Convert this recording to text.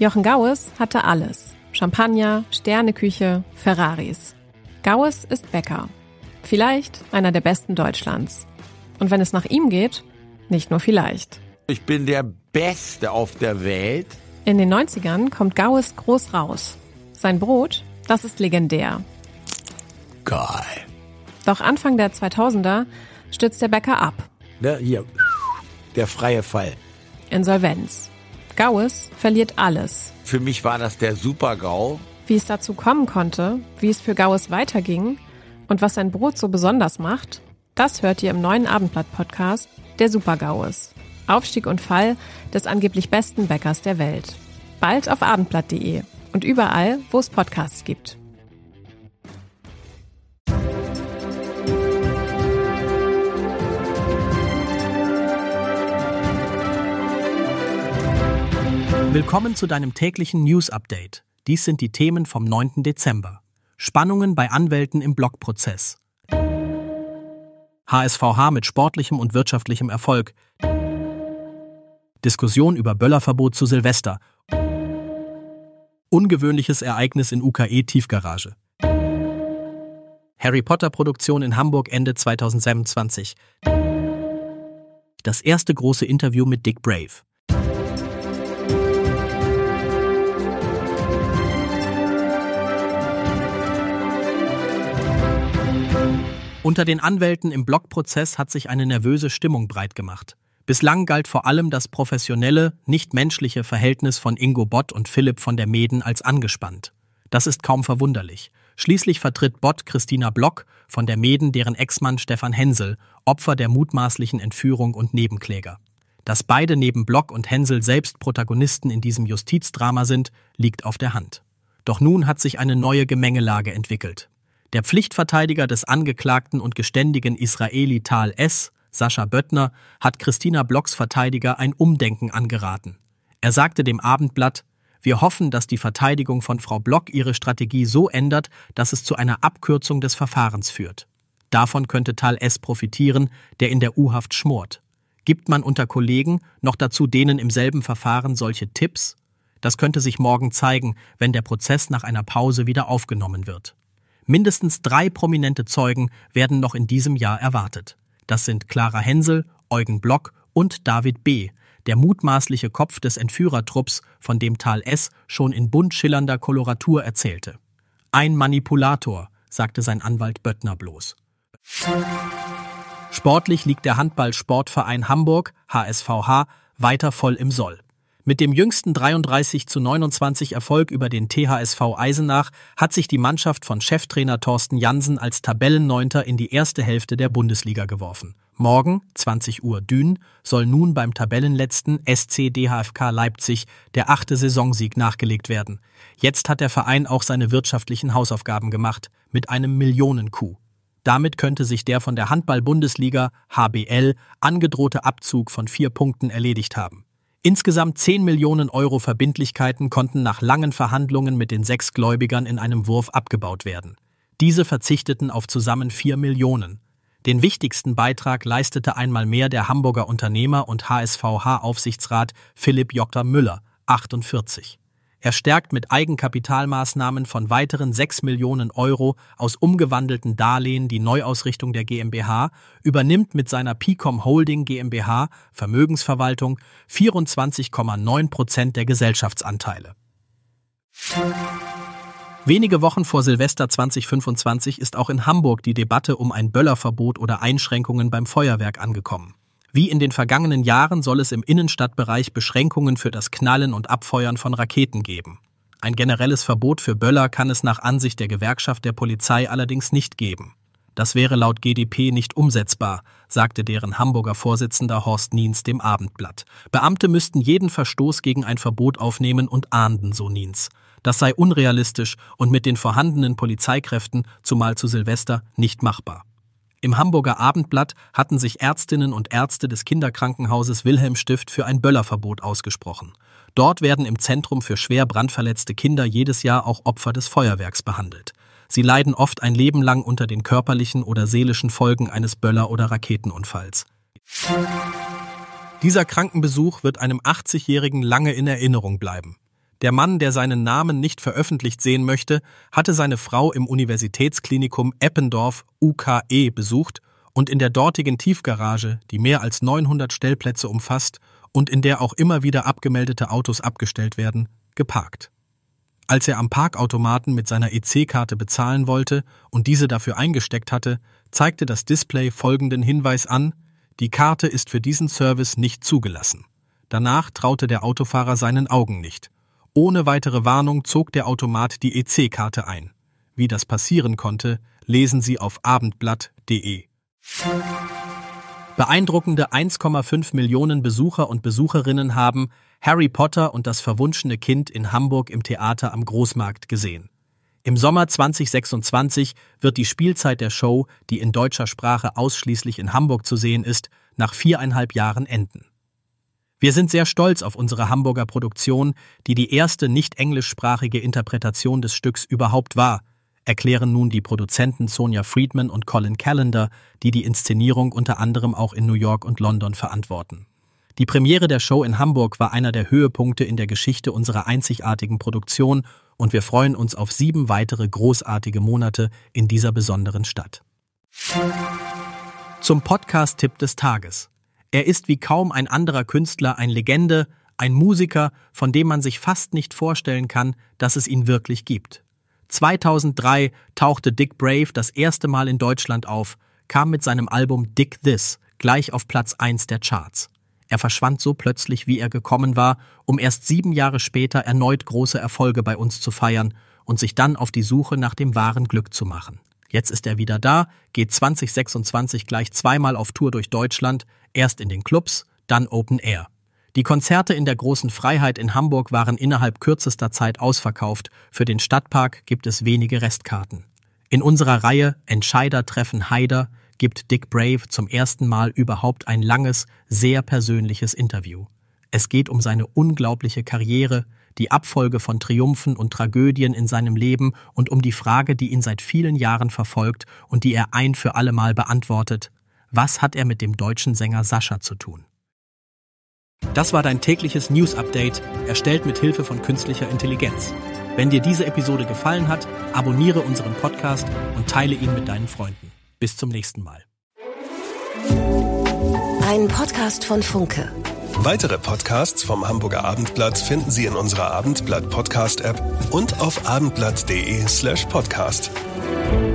Jochen Gaues hatte alles. Champagner, Sterneküche, Ferraris. Gaues ist Bäcker. Vielleicht einer der besten Deutschlands. Und wenn es nach ihm geht, nicht nur vielleicht. Ich bin der Beste auf der Welt. In den 90ern kommt Gaues groß raus. Sein Brot, das ist legendär. Geil. Doch Anfang der 2000er stürzt der Bäcker ab. Ne, hier, der freie Fall. Insolvenz. Gaues verliert alles. Für mich war das der Super-GAU. Wie es dazu kommen konnte, wie es für Gaues weiterging und was sein Brot so besonders macht, das hört ihr im neuen Abendblatt-Podcast Der Super-Gaues. Aufstieg und Fall des angeblich besten Bäckers der Welt. Bald auf abendblatt.de und überall, wo es Podcasts gibt. Willkommen zu deinem täglichen News-Update. Dies sind die Themen vom 9. Dezember. Spannungen bei Anwälten im Blockprozess. HSVH mit sportlichem und wirtschaftlichem Erfolg. Diskussion über Böllerverbot zu Silvester. Ungewöhnliches Ereignis in UKE-Tiefgarage. Harry-Potter-Produktion in Hamburg Ende 2027. Das erste große Interview mit Dick Brave. Unter den Anwälten im Blockprozess hat sich eine nervöse Stimmung breitgemacht. Bislang galt vor allem das professionelle, nicht-menschliche Verhältnis von Ingo Bott und Philipp von der Meeden als angespannt. Das ist kaum verwunderlich. Schließlich vertritt Bott Christina Block, von der Meeden deren Ex-Mann Stefan Hensel, Opfer der mutmaßlichen Entführung und Nebenkläger. Dass beide neben Block und Hensel selbst Protagonisten in diesem Justizdrama sind, liegt auf der Hand. Doch nun hat sich eine neue Gemengelage entwickelt. Der Pflichtverteidiger des Angeklagten und geständigen Israeli Tal S., Sascha Böttner, hat Christina Blocks Verteidiger ein Umdenken angeraten. Er sagte dem Abendblatt: Wir hoffen, dass die Verteidigung von Frau Block ihre Strategie so ändert, dass es zu einer Abkürzung des Verfahrens führt. Davon könnte Tal S. profitieren, der in der U-Haft schmort. Gibt man unter Kollegen, noch dazu denen im selben Verfahren, solche Tipps? Das könnte sich morgen zeigen, wenn der Prozess nach einer Pause wieder aufgenommen wird. Mindestens 3 prominente Zeugen werden noch in diesem Jahr erwartet. Das sind Clara Hensel, Eugen Block und David B., der mutmaßliche Kopf des Entführertrupps, von dem Tal S. schon in bunt schillernder Koloratur erzählte. Ein Manipulator, sagte sein Anwalt Böttner bloß. Sportlich liegt der Handball-Sportverein Hamburg, HSVH, weiter voll im Soll. Mit dem jüngsten 33:29 Erfolg über den THSV Eisenach hat sich die Mannschaft von Cheftrainer Thorsten Jansen als Tabellenneunter in die erste Hälfte der Bundesliga geworfen. Morgen, 20 Uhr Dün, soll nun beim Tabellenletzten SC DHFK Leipzig der 8. Saisonsieg nachgelegt werden. Jetzt hat der Verein auch seine wirtschaftlichen Hausaufgaben gemacht, mit einem Millionen-Coup. Damit könnte sich der von der Handball-Bundesliga HBL angedrohte Abzug von 4 Punkten erledigt haben. Insgesamt 10 Millionen Euro Verbindlichkeiten konnten nach langen Verhandlungen mit den 6 Gläubigern in einem Wurf abgebaut werden. Diese verzichteten auf zusammen 4 Millionen. Den wichtigsten Beitrag leistete einmal mehr der Hamburger Unternehmer und HSVH-Aufsichtsrat Philipp J. Müller, 48. Er stärkt mit Eigenkapitalmaßnahmen von weiteren 6 Millionen Euro aus umgewandelten Darlehen die Neuausrichtung der GmbH, übernimmt mit seiner Picom Holding GmbH Vermögensverwaltung 24,9% der Gesellschaftsanteile. Wenige Wochen vor Silvester 2025 ist auch in Hamburg die Debatte um ein Böllerverbot oder Einschränkungen beim Feuerwerk angekommen. Wie in den vergangenen Jahren soll es im Innenstadtbereich Beschränkungen für das Knallen und Abfeuern von Raketen geben. Ein generelles Verbot für Böller kann es nach Ansicht der Gewerkschaft der Polizei allerdings nicht geben. Das wäre laut GdP nicht umsetzbar, sagte deren Hamburger Vorsitzender Horst Niens dem Abendblatt. Beamte müssten jeden Verstoß gegen ein Verbot aufnehmen und ahnden, so Niens. Das sei unrealistisch und mit den vorhandenen Polizeikräften, zumal zu Silvester, nicht machbar. Im Hamburger Abendblatt hatten sich Ärztinnen und Ärzte des Kinderkrankenhauses Wilhelmstift für ein Böllerverbot ausgesprochen. Dort werden im Zentrum für schwer brandverletzte Kinder jedes Jahr auch Opfer des Feuerwerks behandelt. Sie leiden oft ein Leben lang unter den körperlichen oder seelischen Folgen eines Böller- oder Raketenunfalls. Dieser Krankenbesuch wird einem 80-Jährigen lange in Erinnerung bleiben. Der Mann, der seinen Namen nicht veröffentlicht sehen möchte, hatte seine Frau im Universitätsklinikum Eppendorf UKE besucht und in der dortigen Tiefgarage, die mehr als 900 Stellplätze umfasst und in der auch immer wieder abgemeldete Autos abgestellt werden, geparkt. Als er am Parkautomaten mit seiner EC-Karte bezahlen wollte und diese dafür eingesteckt hatte, zeigte das Display folgenden Hinweis an: Die Karte ist für diesen Service nicht zugelassen. Danach traute der Autofahrer seinen Augen nicht. Ohne weitere Warnung zog der Automat die EC-Karte ein. Wie das passieren konnte, lesen Sie auf abendblatt.de. Beeindruckende 1,5 Millionen Besucher und Besucherinnen haben Harry Potter und das verwunschene Kind in Hamburg im Theater am Großmarkt gesehen. Im Sommer 2026 wird die Spielzeit der Show, die in deutscher Sprache ausschließlich in Hamburg zu sehen ist, nach 4,5 Jahren enden. Wir sind sehr stolz auf unsere Hamburger Produktion, die die erste nicht englischsprachige Interpretation des Stücks überhaupt war, erklären nun die Produzenten Sonja Friedman und Colin Callender, die die Inszenierung unter anderem auch in New York und London verantworten. Die Premiere der Show in Hamburg war einer der Höhepunkte in der Geschichte unserer einzigartigen Produktion und wir freuen uns auf 7 weitere großartige Monate in dieser besonderen Stadt. Zum Podcast-Tipp des Tages. Er ist wie kaum ein anderer Künstler eine Legende, ein Musiker, von dem man sich fast nicht vorstellen kann, dass es ihn wirklich gibt. 2003 tauchte Dick Brave das erste Mal in Deutschland auf, kam mit seinem Album Dig This gleich auf Platz 1 der Charts. Er verschwand so plötzlich, wie er gekommen war, um erst 7 Jahre später erneut große Erfolge bei uns zu feiern und sich dann auf die Suche nach dem wahren Glück zu machen. Jetzt ist er wieder da, geht 2026 gleich 2-mal auf Tour durch Deutschland, erst in den Clubs, dann Open Air. Die Konzerte in der Großen Freiheit in Hamburg waren innerhalb kürzester Zeit ausverkauft, für den Stadtpark gibt es wenige Restkarten. In unserer Reihe Entscheider treffen Haider gibt Dick Brave zum ersten Mal überhaupt ein langes, sehr persönliches Interview. Es geht um seine unglaubliche Karriere, die Abfolge von Triumphen und Tragödien in seinem Leben und um die Frage, die ihn seit vielen Jahren verfolgt und die er ein für alle Mal beantwortet: Was hat er mit dem deutschen Sänger Sascha zu tun? Das war dein tägliches News-Update, erstellt mit Hilfe von künstlicher Intelligenz. Wenn dir diese Episode gefallen hat, abonniere unseren Podcast und teile ihn mit deinen Freunden. Bis zum nächsten Mal. Ein Podcast von Funke. Weitere Podcasts vom Hamburger Abendblatt finden Sie in unserer Abendblatt Podcast-App und auf abendblatt.de/podcast.